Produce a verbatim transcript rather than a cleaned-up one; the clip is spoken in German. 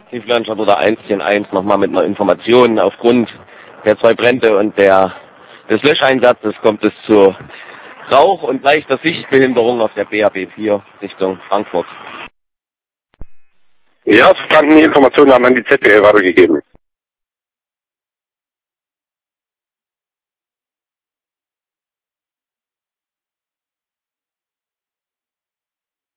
Tieflandstadt oder eins zehn eins nochmal mit einer Information. Aufgrund der zwei Brände und der, des Löscheinsatzes kommt es zu Rauch- und leichter Sichtbehinderung auf der B A B vier Richtung Frankfurt. Ja, verstanden, die Informationen haben an die Z B L weitergegeben.